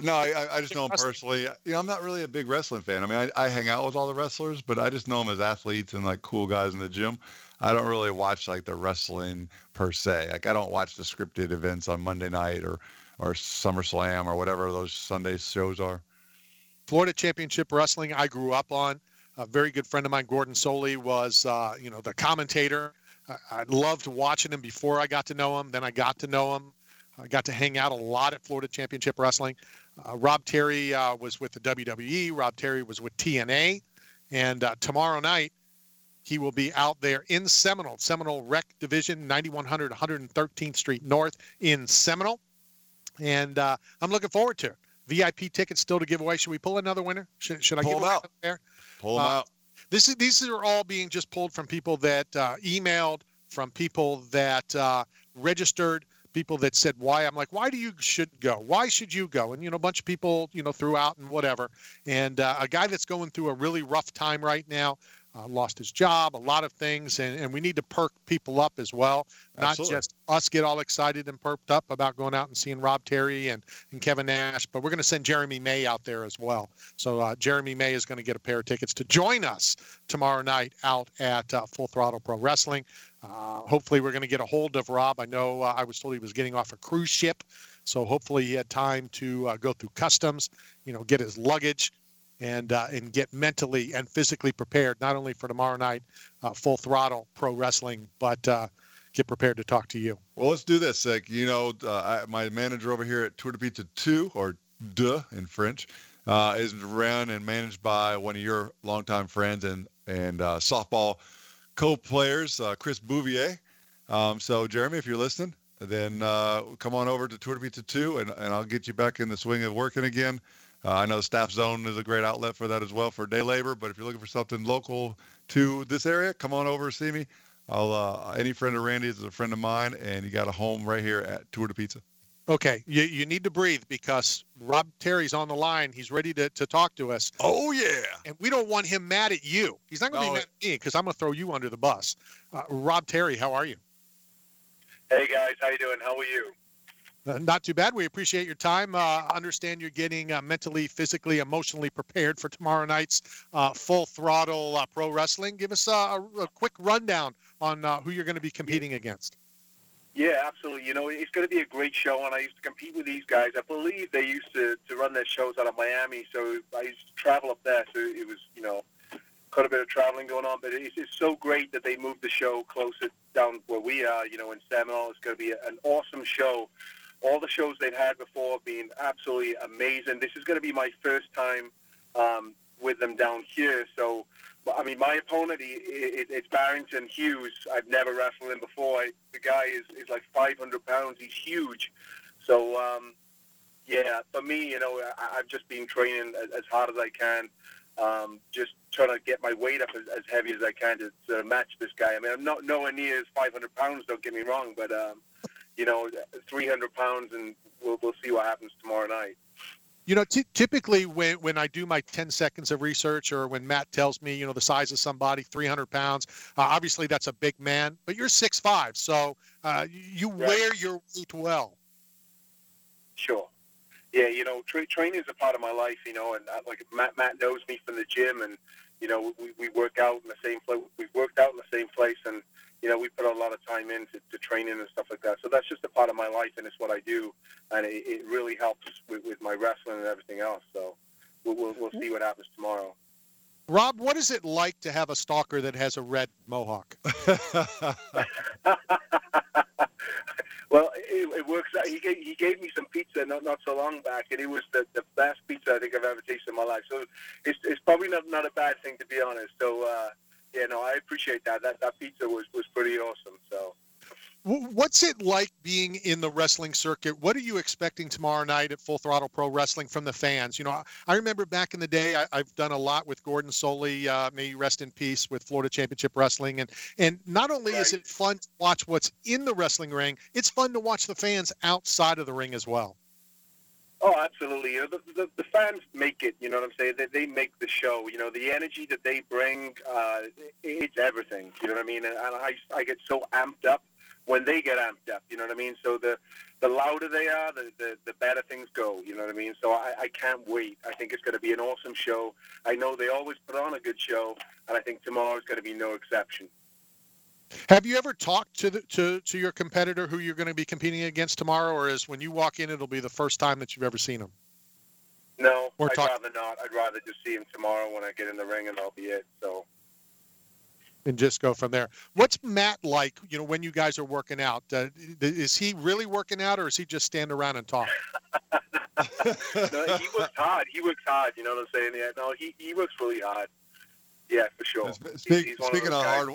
I just know him personally. I'm not really a big wrestling fan. I mean, I hang out with all the wrestlers, but I just know them as athletes and like cool guys in the gym. I don't really watch like the wrestling per se. Like I don't watch the scripted events on Monday night or SummerSlam or whatever those Sunday shows are. Florida Championship Wrestling I grew up on. A very good friend of mine, Gordon Soley, was the commentator. I loved watching him before I got to know him. Then I got to know him. I got to hang out a lot at Florida Championship Wrestling. Rob Terry was with the WWE. Rob Terry was with TNA. And tomorrow night, he will be out there in Seminole Rec Division, 9100 113th Street North in Seminole. And I'm looking forward to it. VIP tickets still to give away. Should we pull another winner? Should I pull give them away out? There? Pull them out. These are all being just pulled from people that emailed, from people that registered people that said why. I'm like, why should go? Why should you go? And, a bunch of people, threw out and whatever. And a guy that's going through a really rough time right now, lost his job, a lot of things, and we need to perk people up as well. Absolutely. Not just us get all excited and perked up about going out and seeing Rob Terry and Kevin Nash, but we're going to send Jeremy May out there as well. So Jeremy May is going to get a pair of tickets to join us tomorrow night out at Full Throttle Pro Wrestling. Hopefully we're going to get a hold of Rob. I know I was told he was getting off a cruise ship, so hopefully he had time to go through customs, get his luggage, and get mentally and physically prepared, not only for tomorrow night, Full Throttle Pro Wrestling, but get prepared to talk to you. Well, let's do this. My manager over here at Tour de Pizza 2, or Deux in French, is run and managed by one of your longtime friends and softball co-players, Chris Bouvier. So, Jeremy, if you're listening, then come on over to Tour de Pizza 2, and I'll get you back in the swing of working again. I know Staff Zone is a great outlet for that as well, for day labor. But if you're looking for something local to this area, come on over and see me. Any friend of Randy's is a friend of mine, and you got a home right here at Tour de Pizza. Okay, you need to breathe because Rob Terry's on the line. He's ready to talk to us. Oh, yeah. And we don't want him mad at you. He's not going to be mad at me because I'm going to throw you under the bus. Rob Terry, how are you? Hey, guys. How you doing? How are you? Not too bad. We appreciate your time. Understand you're getting mentally, physically, emotionally prepared for tomorrow night's Full Throttle Pro Wrestling. Give us a quick rundown on who you're going to be competing against. Yeah, absolutely. It's going to be a great show, and I used to compete with these guys. I believe they used to run their shows out of Miami, so I used to travel up there. So it was, quite a bit of traveling going on, but it's so great that they moved the show closer down where we are, in Seminole. It's going to be an awesome show. All the shows they've had before have been absolutely amazing. This is going to be my first time with them down here. So, my opponent, it's Barrington Hughes. I've never wrestled him before. The guy is like 500 pounds. He's huge. So, for me, I've just been training as hard as I can, just trying to get my weight up as heavy as I can to match this guy. I'm not nowhere near as 500 pounds, don't get me wrong, but 300 pounds, and we'll see what happens tomorrow night. Typically when I do my 10 seconds of research, or when Matt tells me, the size of somebody, 300 pounds, obviously that's a big man, but you're 6'5", so you wear your weight well. Sure. Yeah, training is a part of my life, and like Matt knows me from the gym, and, we work out in the same place. We've worked out in the same place, and, we put a lot of time into training and stuff like that. So that's just a part of my life, and it's what I do, and it really helps with my wrestling and everything else. So we'll see what happens tomorrow. Rob, what is it like to have a stalker that has a red mohawk? Well, it works out. He gave me some pizza not so long back, and it was the best pizza I think I've ever tasted in my life. So it's probably not a bad thing, to be honest. So, I appreciate that. That pizza was pretty awesome. So, what's it like being in the wrestling circuit? What are you expecting tomorrow night at Full Throttle Pro Wrestling from the fans? I remember back in the day, I've done a lot with Gordon Soley, may he rest in peace, with Florida Championship Wrestling. And not only is it fun to watch what's in the wrestling ring, it's fun to watch the fans outside of the ring as well. Oh, absolutely. The fans make it, you know what I'm saying? They make the show. The energy that they bring, it's everything. You know what I mean? And I get so amped up when they get amped up, you know what I mean? So the louder they are, the better things go, you know what I mean? So I can't wait. I think it's going to be an awesome show. I know they always put on a good show, and I think tomorrow is going to be no exception. Have you ever talked to your competitor who you're going to be competing against tomorrow, or is when you walk in, it'll be the first time that you've ever seen him? No, I'd rather not. I'd rather just see him tomorrow when I get in the ring, and that'll be it. So. And just go from there. What's Matt like, when you guys are working out? Is he really working out, or is he just standing around and talk? No, he works hard. You know what I'm saying? Yeah, no, he works really hard. Yeah, for sure. Speaking of hard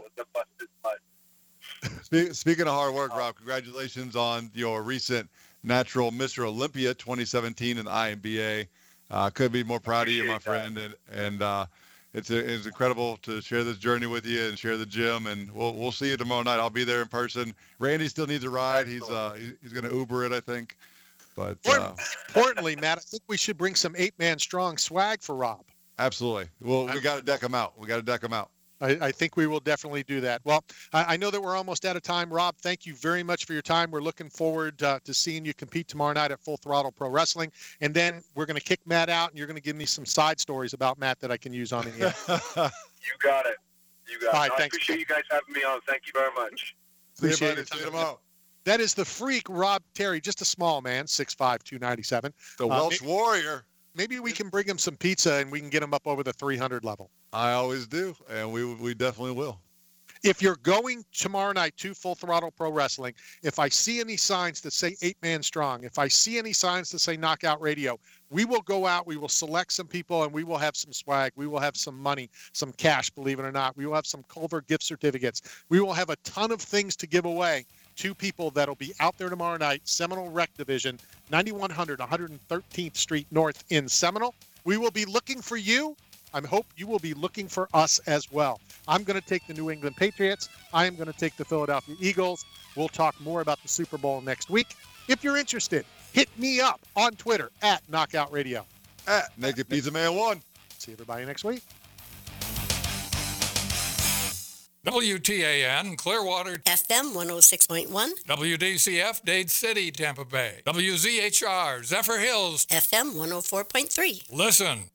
work, Rob, congratulations on your recent Natural Mr. Olympia 2017 in the INBA. Couldn't be more proud of you, my friend. And it's incredible to share this journey with you and share the gym. And we'll see you tomorrow night. I'll be there in person. Randy still needs a ride. He's going to Uber it, I think. But importantly, Matt, I think we should bring some 8-man strong swag for Rob. Absolutely. Well, we got to deck him out. I think we will definitely do that. Well, I know that we're almost out of time. Rob, thank you very much for your time. We're looking forward to seeing you compete tomorrow night at Full Throttle Pro Wrestling. And then we're going to kick Matt out, and you're going to give me some side stories about Matt that I can use on the air. You got it. All right, I appreciate you guys having me on. Thank you very much. Appreciate it. See you tomorrow. That is the freak, Rob Terry, just a small man, 6'5", 297. The Welsh Warrior. Maybe we can bring him some pizza and we can get him up over the 300 level. I always do, and we definitely will. If you're going tomorrow night to Full Throttle Pro Wrestling, if I see any signs that say 8-man strong, if I see any signs that say Knockout Radio, we will go out, we will select some people, and we will have some swag. We will have some money, some cash, believe it or not. We will have some Culver gift certificates. We will have a ton of things to give away to people that'll be out there tomorrow night, Seminole Rec Division, 9100 113th Street North in Seminole. We will be looking for you. I hope you will be looking for us as well. I'm going to take the New England Patriots. I am going to take the Philadelphia Eagles. We'll talk more about the Super Bowl next week. If you're interested, hit me up on Twitter at Knockout Radio. At Naked Pizza Man 1. See everybody next week. WTAN, Clearwater. FM 106.1. WDCF, Dade City, Tampa Bay. WZHR, Zephyr Hills. FM 104.3. Listen.